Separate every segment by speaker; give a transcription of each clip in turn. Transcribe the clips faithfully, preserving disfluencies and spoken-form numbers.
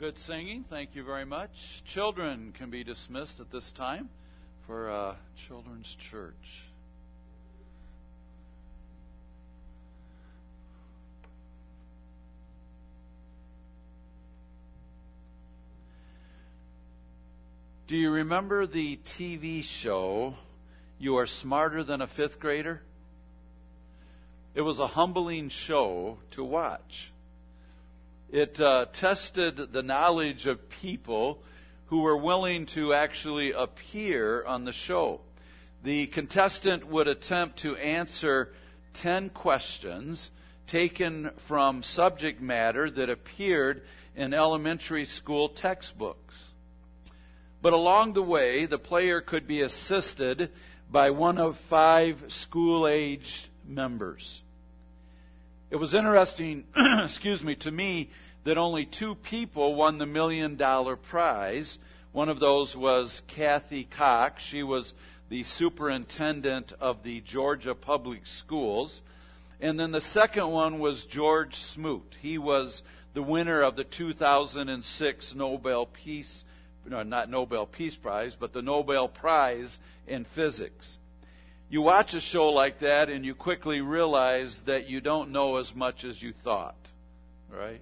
Speaker 1: Good singing. Thank you very much. Children can be dismissed at this time for uh, Children's Church. Do you remember the T V show, You Are Smarter Than a Fifth Grader? It was a humbling show to watch. It uh, tested the knowledge of people who were willing to actually appear on the show. The contestant would attempt to answer ten questions taken from subject matter that appeared in elementary school textbooks. But along the way, the player could be assisted by one of five school-aged members. It was interesting, excuse me, to me that only two people won the million dollar prize. One of those was Kathy Cox. She was the superintendent of the Georgia Public Schools. And then the second one was George Smoot. He was the winner of the two thousand six Nobel Peace, no, not Nobel Peace Prize, but the Nobel Prize in Physics. You watch a show like that and you quickly realize that you don't know as much as you thought, right?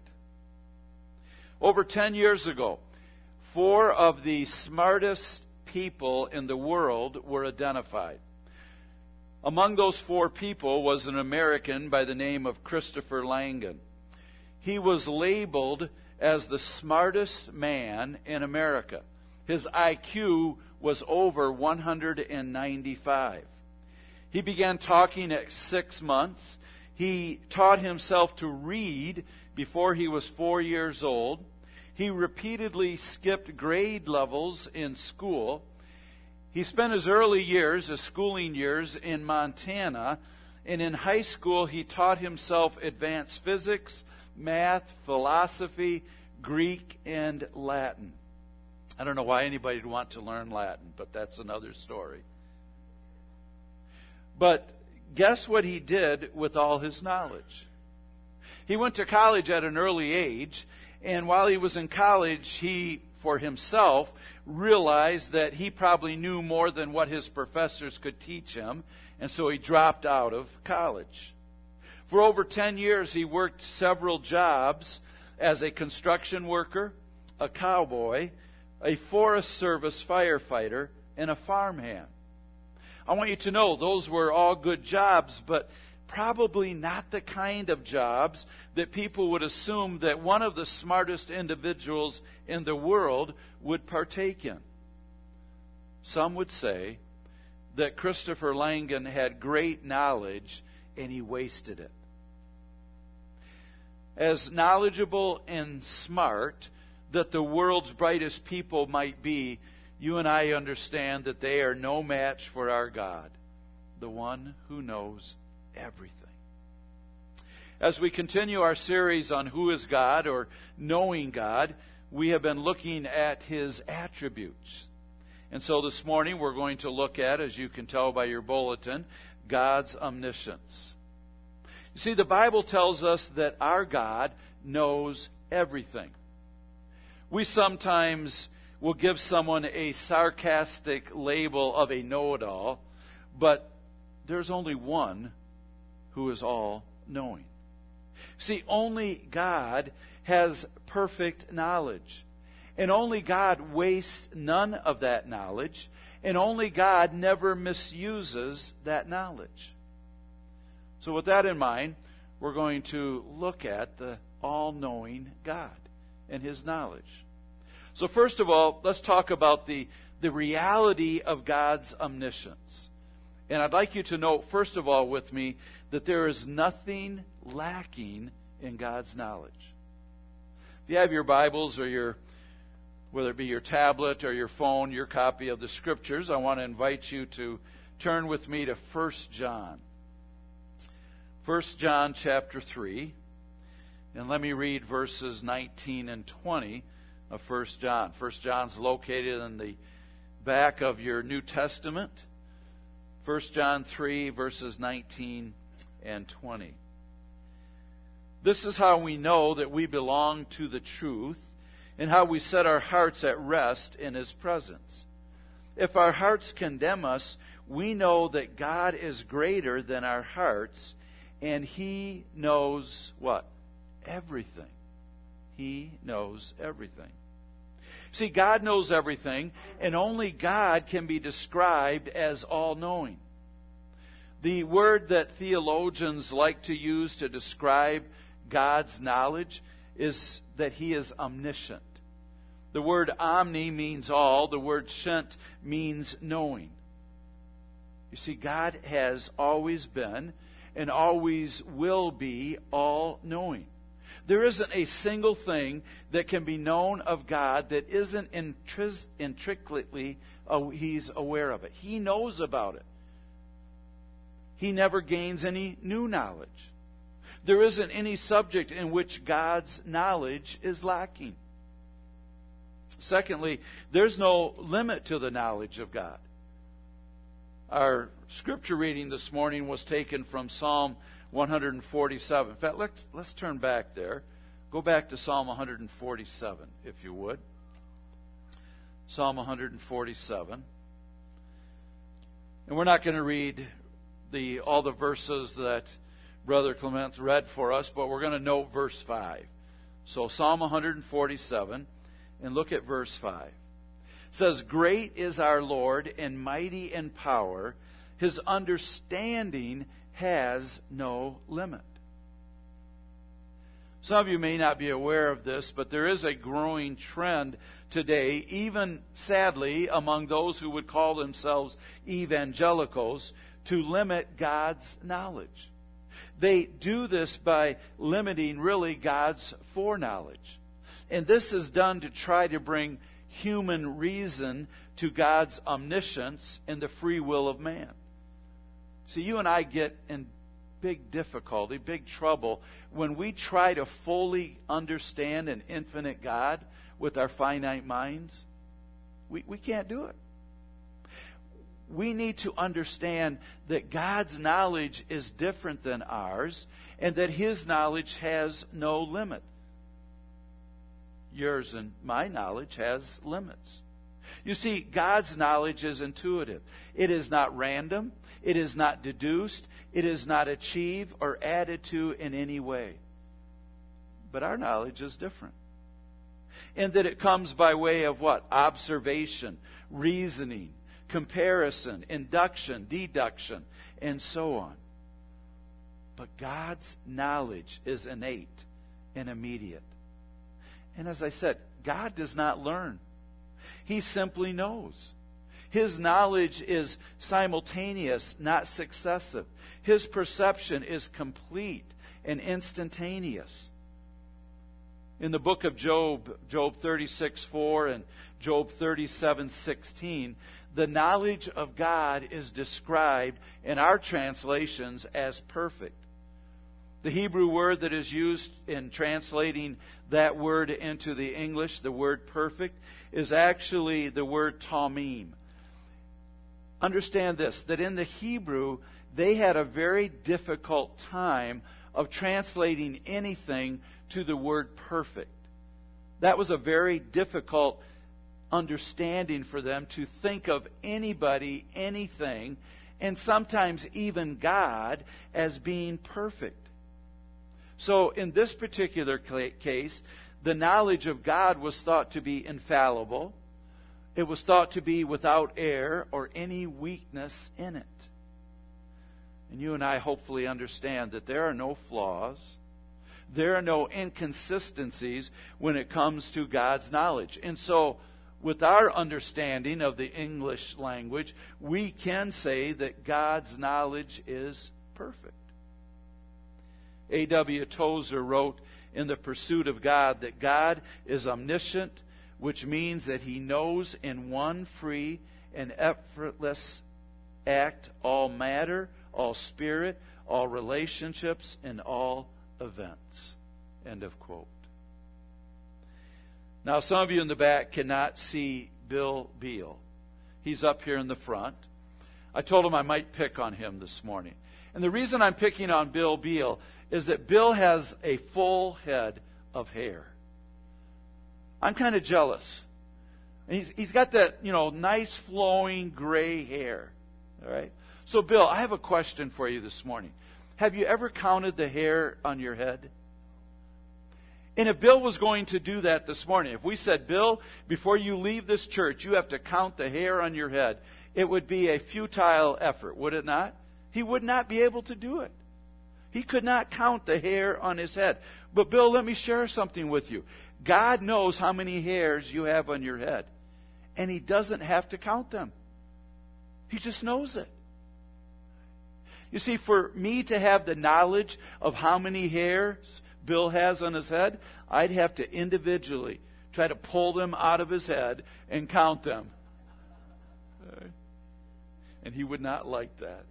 Speaker 1: Over ten years ago, four of the smartest people in the world were identified. Among those four people was an American by the name of Christopher Langan. He was labeled as the smartest man in America. His I Q was over one hundred ninety-five. He began talking at six months. He taught himself to read before he was four years old. He repeatedly skipped grade levels in school. He spent his early years, his schooling years, in Montana. And in high school, he taught himself advanced physics, math, philosophy, Greek, and Latin. I don't know why anybody would want to learn Latin, but that's another story. But guess what he did with all his knowledge? He went to college at an early age, and while he was in college, he, for himself, realized that he probably knew more than what his professors could teach him, and so he dropped out of college. For over ten years, he worked several jobs as a construction worker, a cowboy, a Forest Service firefighter, and a farmhand. I want you to know those were all good jobs, but probably not the kind of jobs that people would assume that one of the smartest individuals in the world would partake in. Some would say that Christopher Langan had great knowledge and he wasted it. As knowledgeable and smart that the world's brightest people might be, you and I understand that they are no match for our God, the one who knows everything. As we continue our series on who is God, or knowing God, we have been looking at His attributes. And so this morning we're going to look at, as you can tell by your bulletin, God's omniscience. You see, the Bible tells us that our God knows everything. We sometimes will give someone a sarcastic label of a know-it-all, but there's only one who is all-knowing. See, only God has perfect knowledge, and only God wastes none of that knowledge, and only God never misuses that knowledge. So with that in mind, we're going to look at the all-knowing God and His knowledge. So first of all, let's talk about the, the reality of God's omniscience. And I'd like you to note, first of all, with me, that there is nothing lacking in God's knowledge. If you have your Bibles or your, whether it be your tablet or your phone, your copy of the Scriptures, I want to invite you to turn with me to First John. First John chapter three. And let me read verses nineteen and twenty of First John. First John's located in the back of your New Testament. First John three, verses nineteen and twenty. This is how we know that we belong to the truth and how we set our hearts at rest in His presence. If our hearts condemn us, we know that God is greater than our hearts, and He knows what? Everything. He knows everything. See, God knows everything, and only God can be described as all-knowing. The word that theologians like to use to describe God's knowledge is that He is omniscient. The word omni means all. The word shent means knowing. You see, God has always been and always will be all-knowing. There isn't a single thing that can be known of God that isn't intris- intricately uh, He's aware of it. He knows about it. He never gains any new knowledge. There isn't any subject in which God's knowledge is lacking. Secondly, there's no limit to the knowledge of God. Our scripture reading this morning was taken from Psalm one forty-seven. In fact, let's, let's turn back there. Go back to Psalm one forty-seven, if you would. Psalm one forty-seven. And we're not going to read the all the verses that Brother Clement read for us, but we're going to note verse five. So Psalm one forty-seven, and look at verse five. It says, "Great is our Lord, and mighty in power. His understanding has no limit." Some of you may not be aware of this, but there is a growing trend today, even sadly among those who would call themselves evangelicals, to limit God's knowledge. They do this by limiting really God's foreknowledge. And this is done to try to bring human reason to God's omniscience and the free will of man. See, you and I get in big difficulty, big trouble, when we try to fully understand an infinite God with our finite minds. We, we can't do it. We need to understand that God's knowledge is different than ours, and that His knowledge has no limit. Yours and my knowledge has limits. You see, God's knowledge is intuitive. It is not random. It is not deduced. It is not achieved or added to in any way. But our knowledge is different. In that it comes by way of what? Observation, reasoning, comparison, induction, deduction, and so on. But God's knowledge is innate and immediate. And as I said, God does not learn. He simply knows. His knowledge is simultaneous, not successive. His perception is complete and instantaneous. In the book of Job, Job thirty-six four and Job thirty-seven sixteen, the knowledge of God is described in our translations as perfect. The Hebrew word that is used in translating that word into the English, the word perfect, is actually the word tamim. Understand this, that in the Hebrew, they had a very difficult time of translating anything to the word perfect. That was a very difficult understanding for them, to think of anybody, anything, and sometimes even God, as being perfect. So in this particular case, the knowledge of God was thought to be infallible. It was thought to be without error or any weakness in it. And you and I hopefully understand that there are no flaws. There are no inconsistencies when it comes to God's knowledge. And so, with our understanding of the English language, we can say that God's knowledge is perfect. A W Tozer wrote in The Pursuit of God that God is omniscient, which means that He knows in one free and effortless act all matter, all spirit, all relationships, and all events. End of quote. Now, some of you in the back cannot see Bill Beal. He's up here in the front. I told him I might pick on him this morning. And the reason I'm picking on Bill Beal is that Bill has a full head of hair. I'm kind of jealous. And he's, he's got that, you know, nice flowing gray hair. All right? So, Bill, I have a question for you this morning. Have you ever counted the hair on your head? And if Bill was going to do that this morning, if we said, Bill, before you leave this church, you have to count the hair on your head, it would be a futile effort, would it not? He would not be able to do it. He could not count the hair on his head. But Bill, let me share something with you. God knows how many hairs you have on your head. And He doesn't have to count them. He just knows it. You see, for me to have the knowledge of how many hairs Bill has on his head, I'd have to individually try to pull them out of his head and count them. And he would not like that.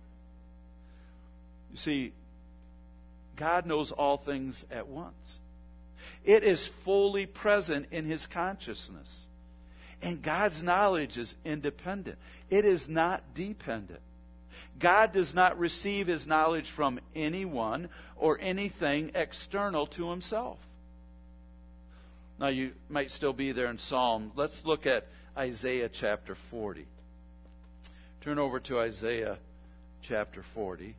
Speaker 1: You see, God knows all things at once. It is fully present in His consciousness. And God's knowledge is independent. It is not dependent. God does not receive His knowledge from anyone or anything external to Himself. Now, you might still be there in Psalm. Let's look at Isaiah chapter forty. Turn over to Isaiah chapter forty.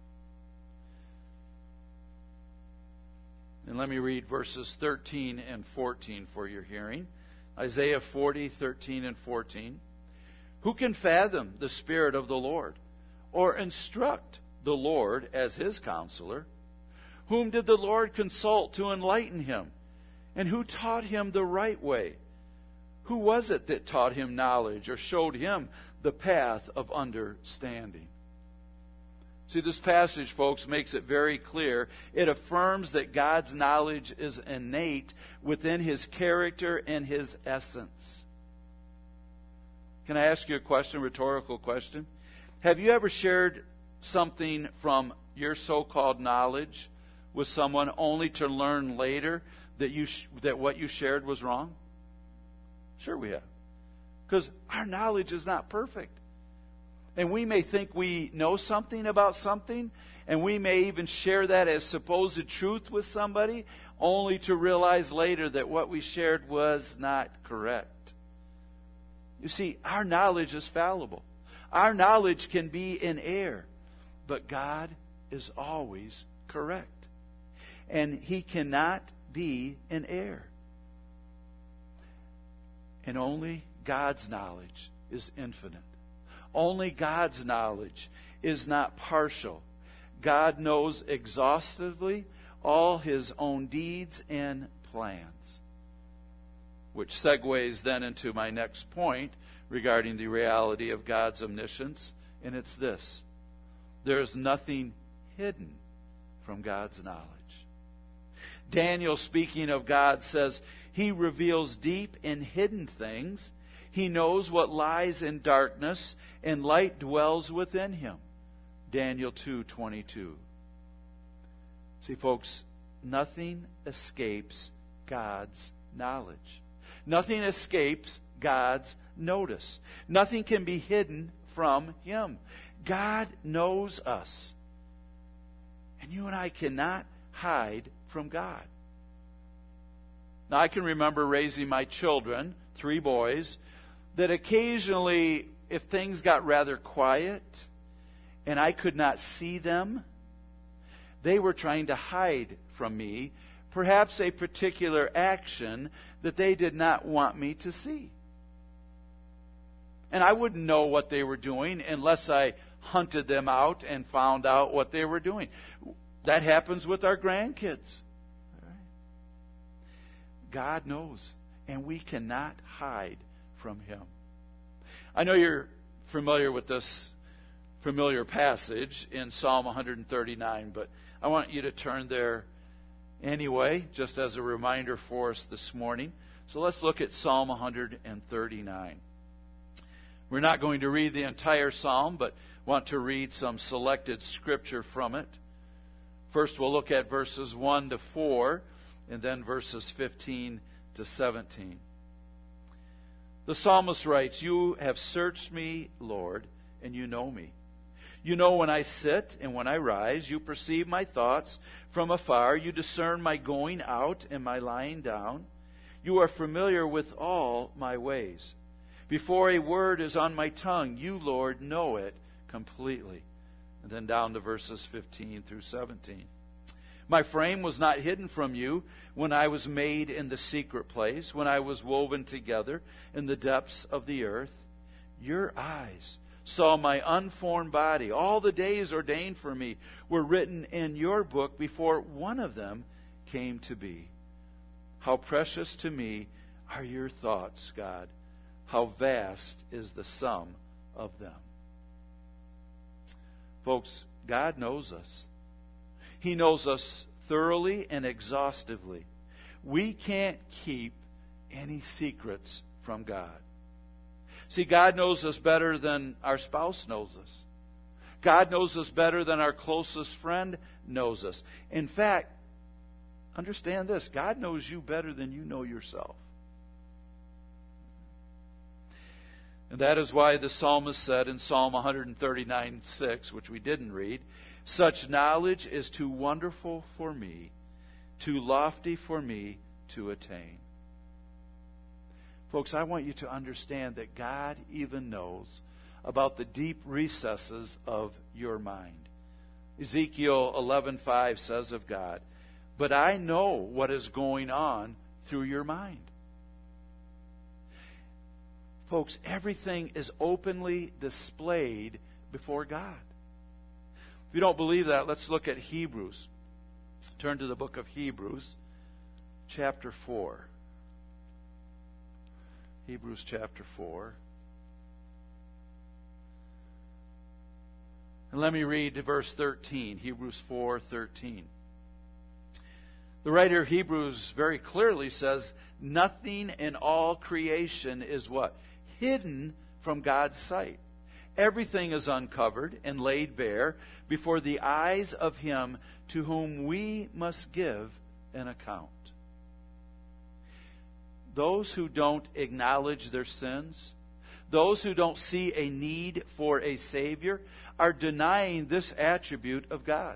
Speaker 1: And let me read verses thirteen and fourteen for your hearing. Isaiah forty, thirteen and fourteen. Who can fathom the Spirit of the Lord, or instruct the Lord as His counselor? Whom did the Lord consult to enlighten him? And who taught him the right way? Who was it that taught him knowledge, or showed him the path of understanding? See, this passage, folks, makes it very clear. It affirms that God's knowledge is innate within His character and His essence. Can I ask you a question, a rhetorical question? Have you ever shared something from your so-called knowledge with someone only to learn later that you sh- that what you shared was wrong? Sure we have. Because our knowledge is not perfect. And we may think we know something about something, and we may even share that as supposed truth with somebody, only to realize later that what we shared was not correct. You see, our knowledge is fallible. Our knowledge can be in error, but God is always correct. And He cannot be in error. And only God's knowledge is infinite. Only God's knowledge is not partial. God knows exhaustively all His own deeds and plans. Which segues then into my next point regarding the reality of God's omniscience, and it's this: there is nothing hidden from God's knowledge. Daniel, speaking of God, says, He reveals deep and hidden things. He knows what lies in darkness, and light dwells within Him. Daniel two twenty-two. See, folks, nothing escapes God's knowledge. Nothing escapes God's notice. Nothing can be hidden from Him. God knows us. And you and I cannot hide from God. Now, I can remember raising my children, three boys, that occasionally, if things got rather quiet and I could not see them, they were trying to hide from me perhaps a particular action that they did not want me to see. And I wouldn't know what they were doing unless I hunted them out and found out what they were doing. That happens with our grandkids. God knows, and we cannot hide from Him. I know you're familiar with this familiar passage in Psalm one thirty-nine, but I want you to turn there anyway, just as a reminder for us this morning. So let's look at Psalm one thirty-nine. We're not going to read the entire psalm, but want to read some selected scripture from it. First, we'll look at verses one to four, and then verses fifteen to seventeen. The psalmist writes, You have searched me, Lord, and you know me. You know when I sit and when I rise. You perceive my thoughts from afar. You discern my going out and my lying down. You are familiar with all my ways. Before a word is on my tongue, you, Lord, know it completely. And then down to verses fifteen through seventeen. My frame was not hidden from you when I was made in the secret place, when I was woven together in the depths of the earth. Your eyes saw my unformed body. All the days ordained for me were written in your book before one of them came to be. How precious to me are your thoughts, God. How vast is the sum of them. Folks, God knows us. He knows us thoroughly and exhaustively. We can't keep any secrets from God. See, God knows us better than our spouse knows us. God knows us better than our closest friend knows us. In fact, understand this, God knows you better than you know yourself. And that is why the psalmist said in Psalm one thirty-nine six, which we didn't read, such knowledge is too wonderful for me, too lofty for me to attain. Folks, I want you to understand that God even knows about the deep recesses of your mind. Ezekiel eleven five says of God, but I know what is going on through your mind. Folks, everything is openly displayed before God. If you don't believe that, let's look at Hebrews. Turn to the book of Hebrews, chapter four. Hebrews chapter four. And let me read verse thirteen, Hebrews four thirteen. The writer of Hebrews very clearly says, nothing in all creation is what? Hidden from God's sight. Everything is uncovered and laid bare before the eyes of Him to whom we must give an account. Those who don't acknowledge their sins, those who don't see a need for a Savior, are denying this attribute of God.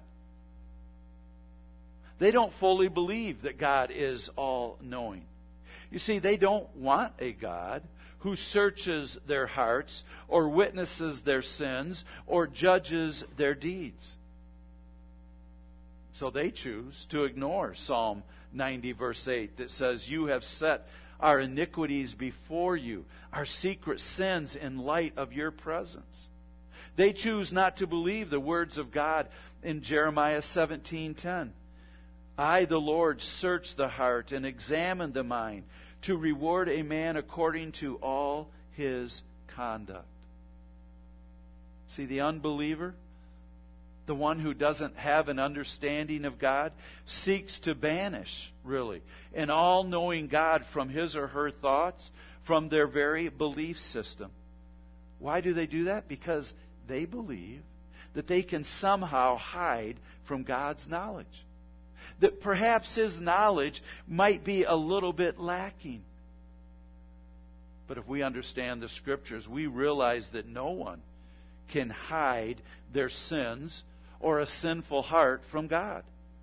Speaker 1: They don't fully believe that God is all-knowing. You see, they don't want a God who searches their hearts or witnesses their sins or judges their deeds. So they choose to ignore Psalm ninety verse eight that says, you have set our iniquities before you, our secret sins in light of your presence. They choose not to believe the words of God in Jeremiah seventeen ten. I, the Lord, search the heart and examine the mind to reward a man according to all his conduct. See, the unbeliever, the one who doesn't have an understanding of God, seeks to banish, really, an all-knowing God from his or her thoughts, from their very belief system. Why do they do that? Because they believe that they can somehow hide from God's knowledge. That perhaps His knowledge might be a little bit lacking. But if we understand the Scriptures, we realize that no one can hide their sins or a sinful heart from God.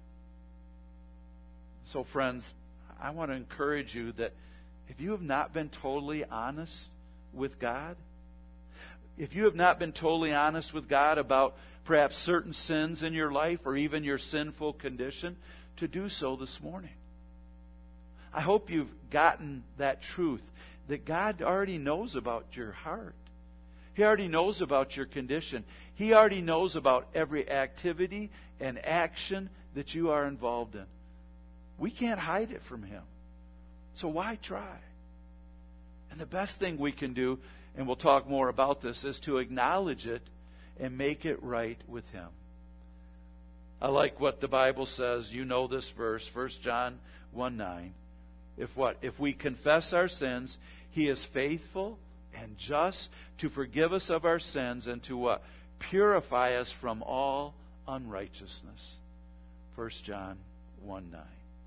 Speaker 1: So friends, I want to encourage you that if you have not been totally honest with God, if you have not been totally honest with God about perhaps certain sins in your life or even your sinful condition, to do so this morning. I hope you've gotten that truth that God already knows about your heart. He already knows about your condition. He already knows about every activity and action that you are involved in. We can't hide it from Him. So why try? And the best thing we can do, and we'll talk more about this, is to acknowledge it and make it right with Him. I like what the Bible says. You know this verse, First John one nine. If what? If we confess our sins, He is faithful and just to forgive us of our sins and to what? Purify us from all unrighteousness. First John one nine.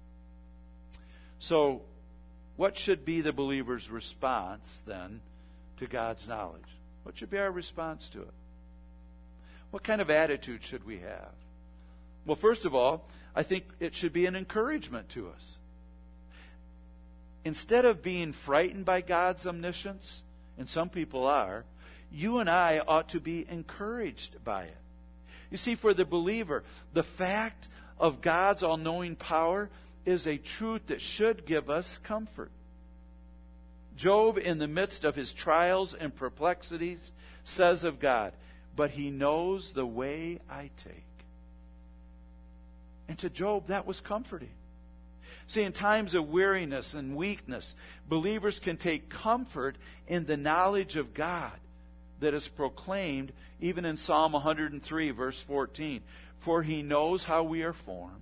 Speaker 1: So, what should be the believer's response then to God's knowledge? What should be our response to it? What kind of attitude should we have? Well, first of all, I think it should be an encouragement to us. instead of being frightened by God's omniscience, and some people are, you and I ought to be encouraged by it. You see, for the believer, the fact of God's all-knowing power is a truth that should give us comfort. Job, in the midst of his trials and perplexities, says of God, "But he knows the way I take." And to Job, that was comforting. See, in times of weariness and weakness, believers can take comfort in the knowledge of God that is proclaimed even in Psalm one hundred three, verse fourteen. For he knows how we are formed.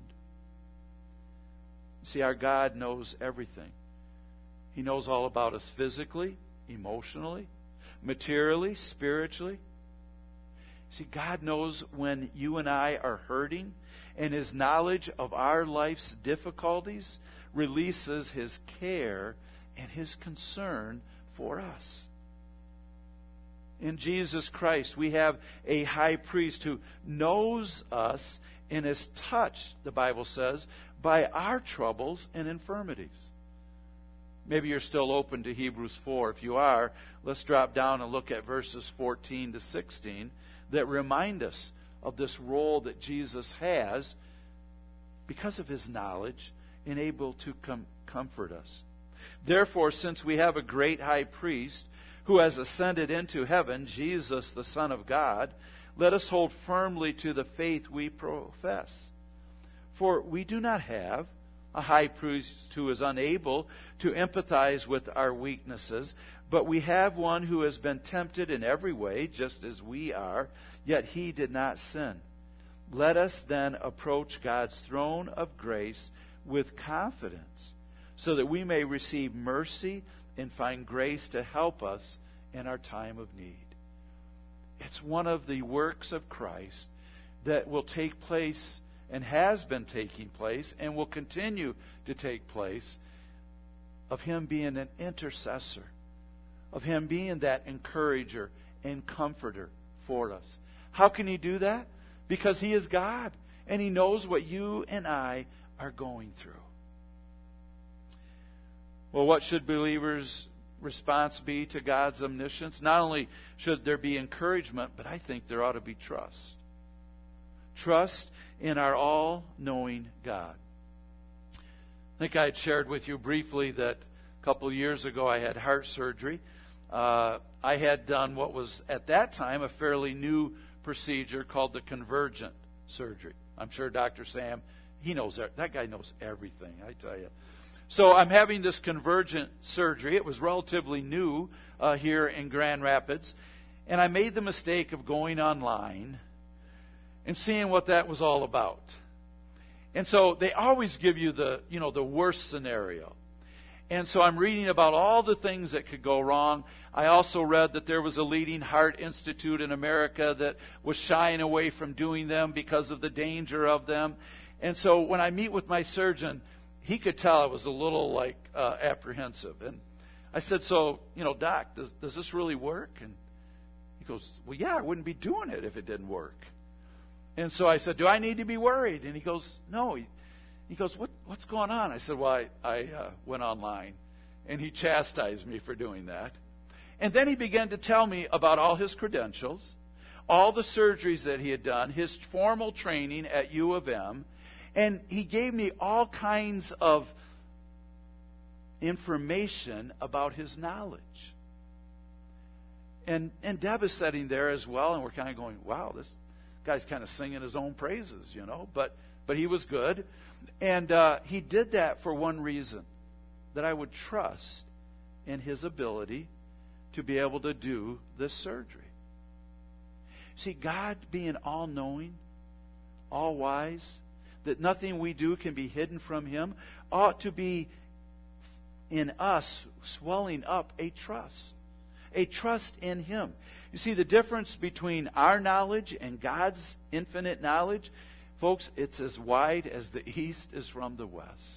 Speaker 1: See, our God knows everything. He knows all about us physically, emotionally, materially, spiritually. See, God knows when you and I are hurting, and His knowledge of our life's difficulties releases His care and His concern for us. In Jesus Christ, we have a high priest who knows us and is touched, the Bible says, by our troubles and infirmities. Maybe you're still open to Hebrews four. If you are, let's drop down and look at verses fourteen to sixteen that remind us of this role that Jesus has because of His knowledge and able to com- comfort us. Therefore, since we have a great high priest who has ascended into heaven, Jesus, the Son of God, let us hold firmly to the faith we profess. For we do not have a high priest who is unable to empathize with our weaknesses, but we have one who has been tempted in every way, just as we are, yet He did not sin. Let us then approach God's throne of grace with confidence, so that we may receive mercy and find grace to help us in our time of need. It's one of the works of Christ that will take place and has been taking place and will continue to take place, of Him being an intercessor, of Him being that encourager and comforter for us. How can He do that? Because He is God and He knows what you and I are going through. Well, what should believers' response be to God's omniscience? Not only should there be encouragement, but I think there ought to be trust. Trust in our all-knowing God. I think I had shared with you briefly that a couple of years ago I had heart surgery. Uh, I had done what was at that time a fairly new procedure called the convergent surgery. I'm sure Doctor Sam, he knows that. That guy knows everything, I tell you. So I'm having this convergent surgery. It was relatively new uh, here in Grand Rapids. And I made the mistake of going online and seeing what that was all about. And so they always give you the, you know, the worst scenario. And so I'm reading about all the things that could go wrong. I also read that there was a leading heart institute in America that was shying away from doing them because of the danger of them. And so when I meet with my surgeon, he could tell I was a little like uh, apprehensive. And I said, so, you know, Doc, does, does this really work? And he goes, well, yeah, I wouldn't be doing it if it didn't work. And so I said, do I need to be worried? And he goes, no. He, he goes, what, what's going on? I said, well, I, I uh, went online. And he chastised me for doing that. And then he began to tell me about all his credentials, all the surgeries that he had done, his formal training at U of M. And he gave me all kinds of information about his knowledge. And, and Deb is sitting there as well, and we're kind of going, wow, this guy's kind of singing his own praises, you know. But, but he was good. And uh, he did that for one reason, that I would trust in his ability to be able to do this surgery. See, God being all-knowing, all-wise, that nothing we do can be hidden from Him, ought to be in us swelling up a trust. A trust in Him. You see, the difference between our knowledge and God's infinite knowledge, folks, it's as wide as the east is from the west.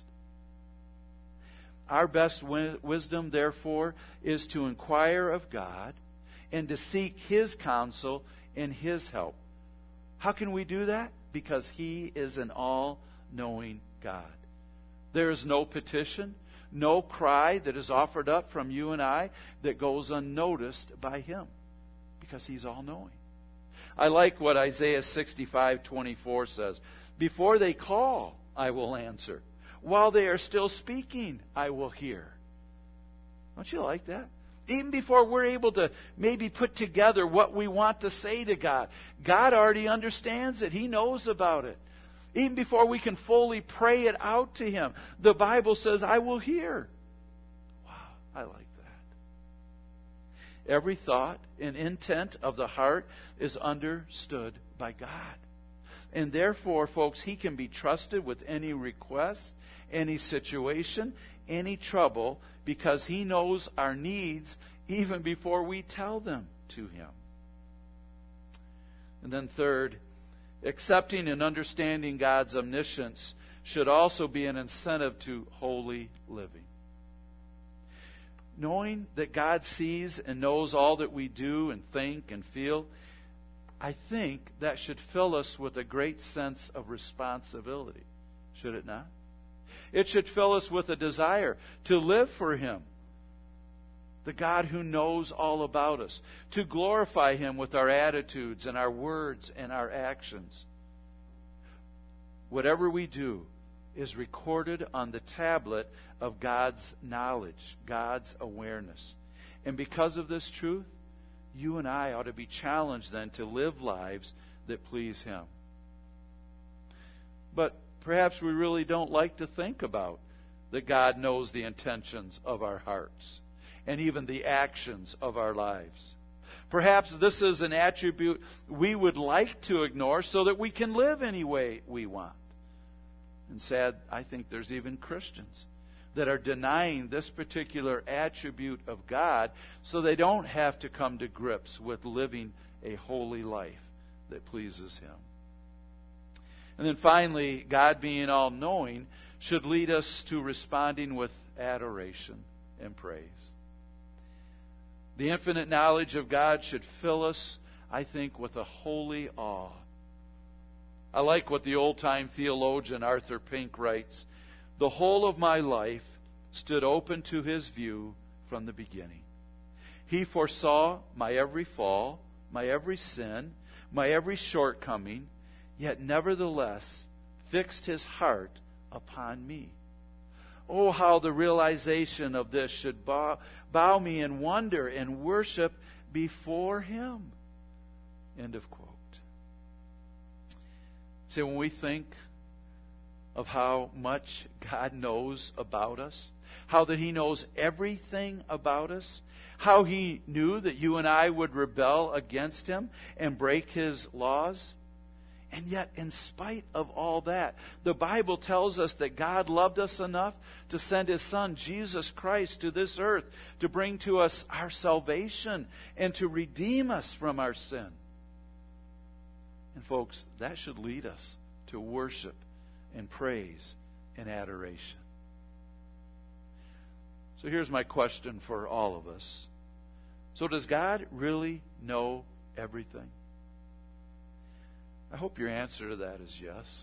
Speaker 1: Our best wi- wisdom, therefore, is to inquire of God and to seek His counsel and His help. How can we do that? Because He is an all-knowing God. There is no petition, no cry that is offered up from you and I that goes unnoticed by Him, because He's all-knowing. I like what Isaiah sixty-five twenty-four says. Before they call, I will answer. While they are still speaking, I will hear. Don't you like that? Even before we're able to maybe put together what we want to say to God, God already understands it. He knows about it. Even before we can fully pray it out to Him, the Bible says, I will hear. Wow, I like that. Every thought and intent of the heart is understood by God. And therefore, folks, He can be trusted with any request, any situation, any trouble, because He knows our needs even before we tell them to Him. And then third, accepting and understanding God's omniscience should also be an incentive to holy living. Knowing that God sees and knows all that we do and think and feel, I think that should fill us with a great sense of responsibility. Should it not? It should fill us with a desire to live for Him, the God who knows all about us, to glorify Him with our attitudes and our words and our actions. Whatever we do is recorded on the tablet of God's knowledge, God's awareness. And because of this truth, you and I ought to be challenged then to live lives that please Him. But perhaps we really don't like to think about that God knows the intentions of our hearts and even the actions of our lives. Perhaps this is an attribute we would like to ignore so that we can live any way we want. And sad, I think there's even Christians that are denying this particular attribute of God so they don't have to come to grips with living a holy life that pleases Him. And then finally, God being all-knowing should lead us to responding with adoration and praise. The infinite knowledge of God should fill us, I think, with a holy awe. I like what the old-time theologian Arthur Pink writes, "The whole of my life stood open to His view from the beginning. He foresaw my every fall, my every sin, my every shortcoming, yet nevertheless fixed His heart upon me. Oh, how the realization of this should bow, bow me in wonder and worship before Him." End of quote. See, when we think of how much God knows about us, how that He knows everything about us, how He knew that you and I would rebel against Him and break His laws, and yet, in spite of all that, the Bible tells us that God loved us enough to send His Son, Jesus Christ, to this earth to bring to us our salvation and to redeem us from our sin. And folks, that should lead us to worship and praise and adoration. So here's my question for all of us. So does God really know everything? I hope your answer to that is yes.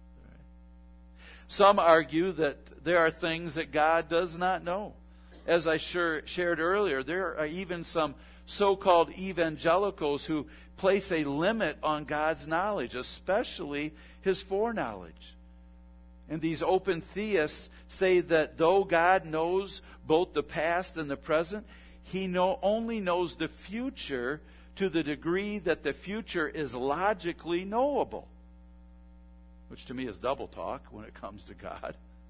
Speaker 1: Some argue that there are things that God does not know. As I sure shared earlier, there are even some so-called evangelicals who place a limit on God's knowledge, especially His foreknowledge. And these open theists say that though God knows both the past and the present, He know, only knows the future to the degree that the future is logically knowable. Which to me is double talk when it comes to God.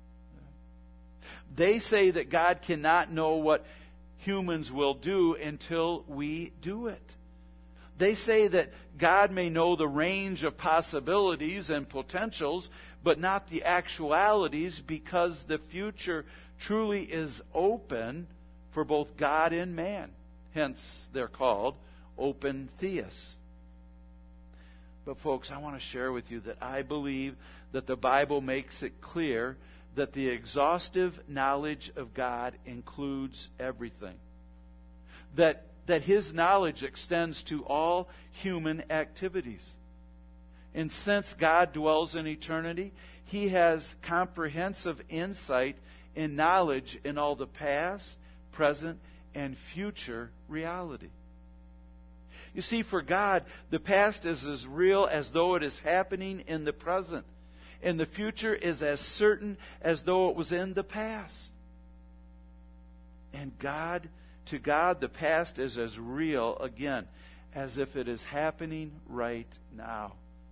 Speaker 1: They say that God cannot know what humans will do until we do it. They say that God may know the range of possibilities and potentials, but not the actualities, because the future truly is open for both God and man. Hence, they're called open theists. But folks, I want to share with you that I believe that the Bible makes it clear that the exhaustive knowledge of God includes everything. That, that His knowledge extends to all human activities. And since God dwells in eternity, He has comprehensive insight in knowledge in all the past, present, and future reality. You see, for God, the past is as real as though it is happening in the present, and the future is as certain as though it was in the past. And God, to God, the past is as real, again, as if it is happening right now.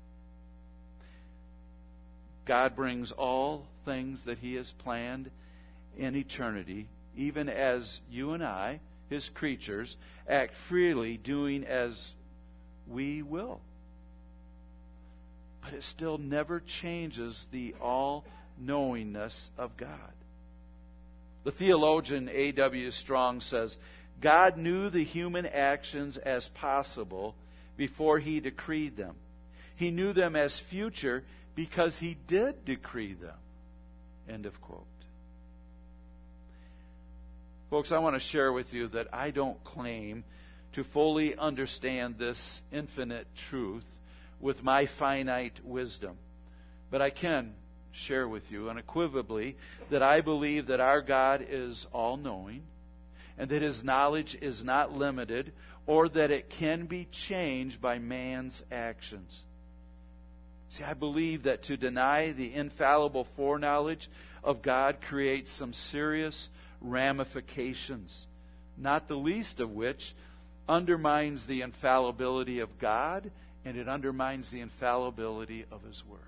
Speaker 1: God brings all things that He has planned in eternity, even as you and I, His creatures, act freely, doing as we will. But it still never changes the all-knowingness of God. The theologian A W Strong says, God knew the human actions as possible before He decreed them. He knew them as future because He did decree them. End of quote. Folks, I want to share with you that I don't claim to fully understand this infinite truth with my finite wisdom. But I can share with you unequivocally that I believe that our God is all-knowing and that His knowledge is not limited or that it can be changed by man's actions. See, I believe that to deny the infallible foreknowledge of God creates some serious ramifications, not the least of which undermines the infallibility of God, and it undermines the infallibility of His Word.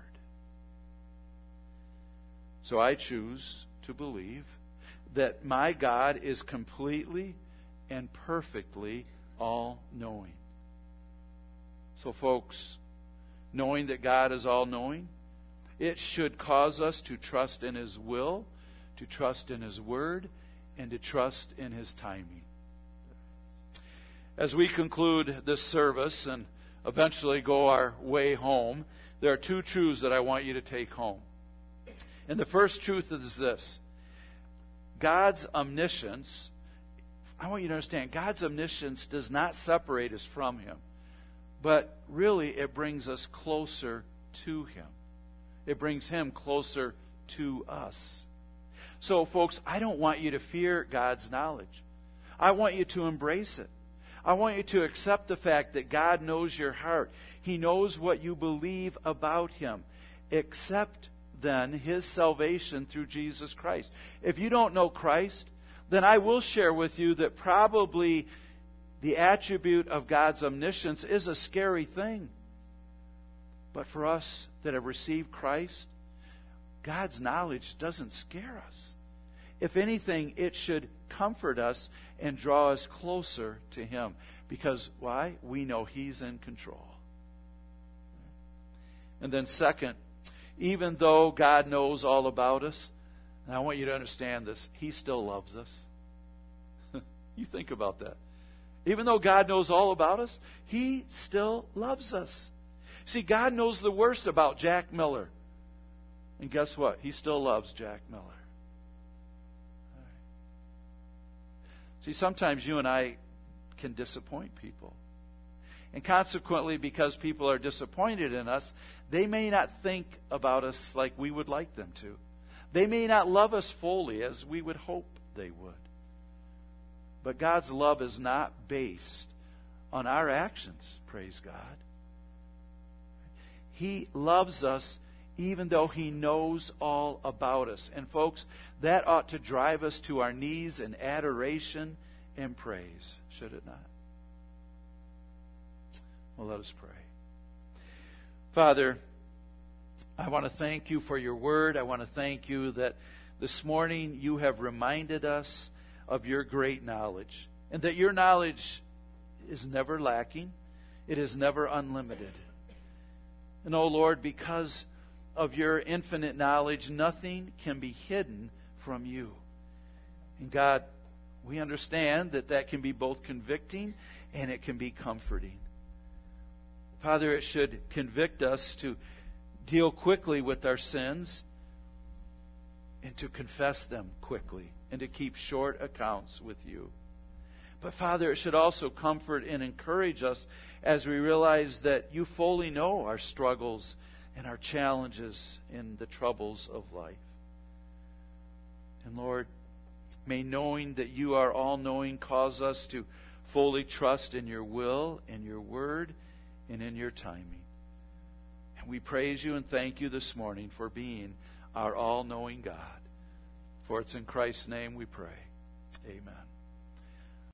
Speaker 1: So I choose to believe that my God is completely and perfectly all-knowing. So folks, knowing that God is all-knowing, it should cause us to trust in His will, to trust in His Word, and to trust in His timing. As we conclude this service and eventually go our way home, there are two truths that I want you to take home. And the first truth is this: God's omniscience, I want you to understand, God's omniscience does not separate us from Him, but really it brings us closer to Him. It brings Him closer to us. So, folks, I don't want you to fear God's knowledge. I want you to embrace it. I want you to accept the fact that God knows your heart. He knows what you believe about Him. Accept, then, His salvation through Jesus Christ. If you don't know Christ, then I will share with you that probably the attribute of God's omniscience is a scary thing. But for us that have received Christ, God's knowledge doesn't scare us. If anything, it should comfort us and draw us closer to Him. Because, why? We know He's in control. And then second, even though God knows all about us, and I want you to understand this, He still loves us. You think about that. Even though God knows all about us, He still loves us. See, God knows the worst about Jack Miller. And guess what? He still loves Jack Miller. See, sometimes you and I can disappoint people. And consequently, because people are disappointed in us, they may not think about us like we would like them to. They may not love us fully as we would hope they would. But God's love is not based on our actions, praise God. He loves us even though He knows all about us. And folks, that ought to drive us to our knees in adoration and praise, should it not? Well, let us pray. Father, I want to thank You for Your word. I want to thank You that this morning You have reminded us of Your great knowledge, and that Your knowledge is never lacking. It is never unlimited. And, oh Lord, because of Your infinite knowledge, nothing can be hidden from You. And God, we understand that that can be both convicting and it can be comforting. Father, it should convict us to deal quickly with our sins and to confess them quickly and to keep short accounts with You. But Father, it should also comfort and encourage us as we realize that You fully know our struggles and our challenges in the troubles of life. And Lord, may knowing that you are all-knowing cause us to fully trust in your will, in your word, and in your timing. And we praise you and thank you this morning for being our all-knowing God. For it's in Christ's name we pray. Amen.